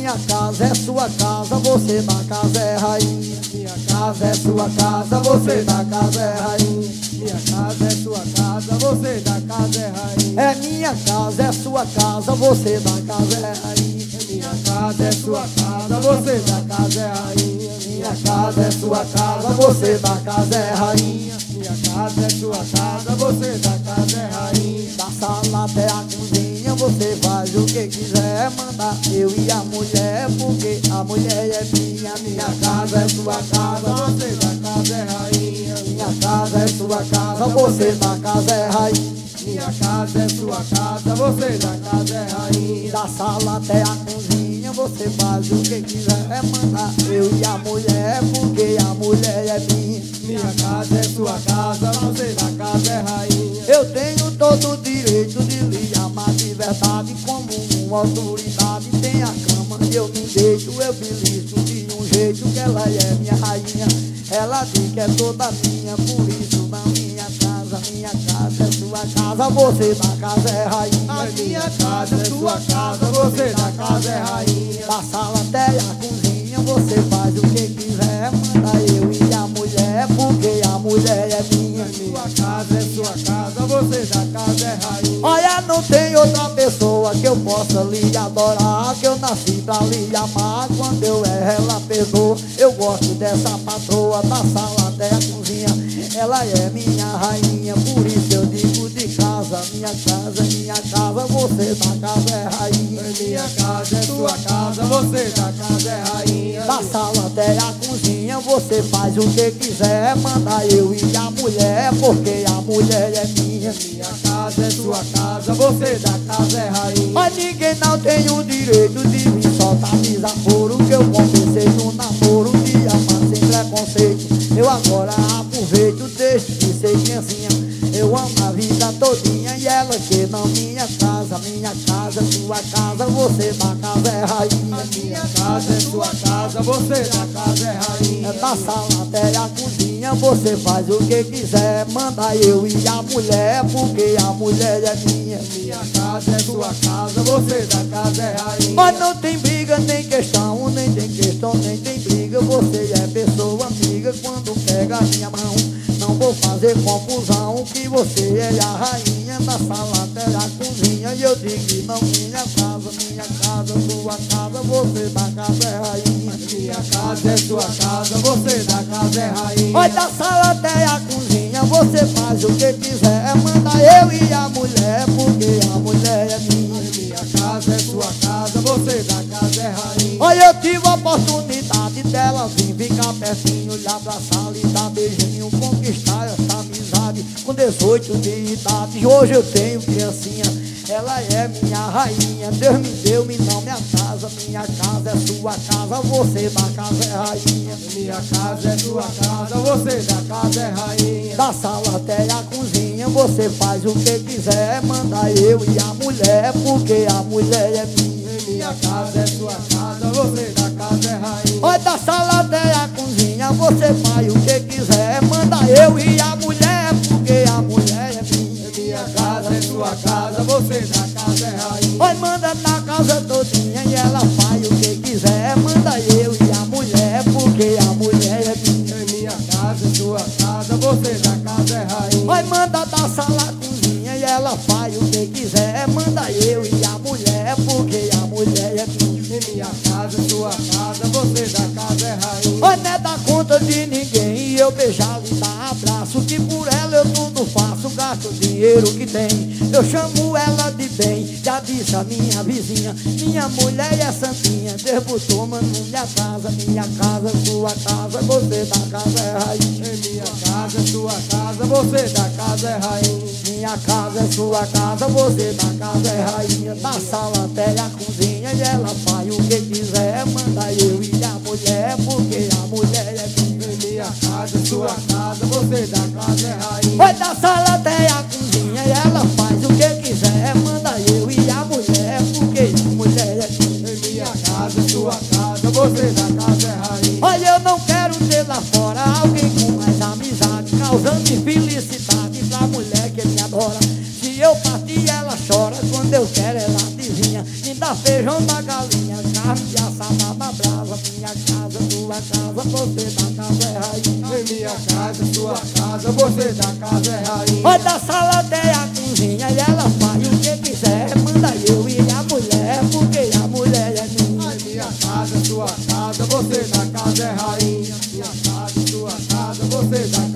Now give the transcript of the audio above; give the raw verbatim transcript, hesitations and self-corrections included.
minha casa é sua casa, você da casa é rainha. Minha casa é sua casa, você da casa é rainha. Minha casa é sua casa, você da casa é rainha. É minha casa, é sua casa, você da casa é rainha. Minha casa é sua casa, você da casa é rainha. Minha casa é sua casa, você da casa é rainha. Minha casa é sua casa, você da casa é rainha. Da sala até a cozinha, você faz o que quiser. Manda eu e a mulher, porque a mulher é minha. Minha casa é sua casa, você da casa é rainha. Minha casa é sua casa, você da casa é rainha. Minha casa é sua casa, você da casa é rainha. Da sala até a cozinha, você faz o que quiser. Manda eu e a mulher, porque a mulher é minha. Minha casa é sua casa, você da casa é rainha. Eu tenho todo o direito de lhe amar de verdade, como uma autoridade. Tem a cama e eu me deito, eu belisco de um jeito que ela é minha rainha. Ela diz que é toda minha, por isso na minha casa. Minha casa é sua casa, você da casa é rainha. A minha casa é sua casa, você da casa é rainha. Da sala até a cozinha, você faz o que quiser. Manda eu e a mulher, porque a mulher é minha. Minha casa é sua casa, você da casa é rainha. Olha, não tem outra pessoa que eu possa lhe adorar, que eu nasci pra lhe amar. Quando eu erro, ela perdoa. Eu gosto dessa patroa, da sala até a cozinha. Ela é minha rainha, por isso eu digo de casa. Minha casa, minha casa, você da casa é rainha. Minha casa é sua casa, você da casa é rainha. Da sala até a cozinha, você faz o que quiser. Manda eu e a mulher, porque a mulher é minha. Minha casa é sua casa, você da casa é rainha. Mas ninguém não tem o direito de me soltar desaforo, que eu comecei no namoro de amar sem preconceito. Eu agora aproveito, deixo de ser criancinha. Eu amo a vida todinha e ela que não minha casa. Minha casa é sua casa, você da casa é rainha. Minha casa é sua casa, você da casa é rainha. Da sala até a cozinha, você faz o que quiser. Manda eu e a mulher, porque a mulher é minha. Minha casa é sua casa, você da casa é rainha. Mas não tem briga, nem questão, nem tem questão, nem tem briga. Você é pessoa amiga quando pega a minha mão. Não vou fazer confusão, que você é a rainha. Da sala até a cozinha, e eu digo não, minha casa, minha casa, sua casa, você da casa é rainha. Minha casa é sua casa, você da casa é rainha. Olha, da sala até a cozinha, você faz o que quiser. Manda eu e a mulher, porque a mulher é minha. Minha casa é sua casa, você da casa é rainha. Olha, eu tive a oportunidade dela vir ficar pertinho, lhe abraçar, lhe dar beijinho, conquistar essa amizade. Com dezoito de idade, hoje eu tenho criancinha. Ela é minha rainha, Deus me deu, me não me atrasa. Minha casa é sua casa, você da casa é rainha. Minha casa é sua casa, você da casa é rainha. Da sala até a cozinha, você faz o que quiser. Manda eu e a mulher, porque a mulher é minha. Minha casa é sua casa, você da casa é rainha. Olha, da sala até a cozinha, você faz o que quiser. Manda eu e a mulher, porque a mulher é minha. Minha casa é sua casa, você da casa é rainha. Olha, manda na casa todinha e ela faz o que quiser. Manda eu e a mulher, porque a mulher é minha. Minha casa é sua casa, você da casa é rainha. Olha, manda da sala à cozinha e ela faz o que quiser. Manda eu e a mulher, porque a mulher é minha. Minha casa é sua casa, você da casa é rainha. Olha, não é da conta de ninguém e eu beijar e dar abraço, que por ela eu tudo faço, gasto o dinheiro que tem. Eu chamo ela de bem, já disse a minha vizinha. Minha mulher é santinha, Deus botou mano minha casa. Minha casa é sua casa, você da casa é rainha. Minha casa é sua casa, você da casa é rainha. Minha casa é sua casa, você da casa é rainha. Da sala até a cozinha e ela faz o que quiser. Manda eu e a mulher, porque a mulher é minha. Minha casa é sua casa, você da casa é rainha. Vai da sala até a cozinha e ela faz o que quiser. Manda eu e a mulher, porque a mulher é minha. Minha casa é sua casa, você da casa é rainha. Olha, eu não quero ter lá fora alguém com mais amizade, causando infelicidade pra mulher que me adora. Se eu partir ela chora, quando eu quero ela adivinha. Me dá feijão da galinha, carne de assado você da casa é rainha. Em minha casa, sua casa, você da casa é rainha. Vai da sala até a cozinha e ela faz o que quiser. Manda eu e a mulher, porque a mulher é minha. Em minha casa, sua casa, você da casa é rainha. Minha casa, sua casa, você da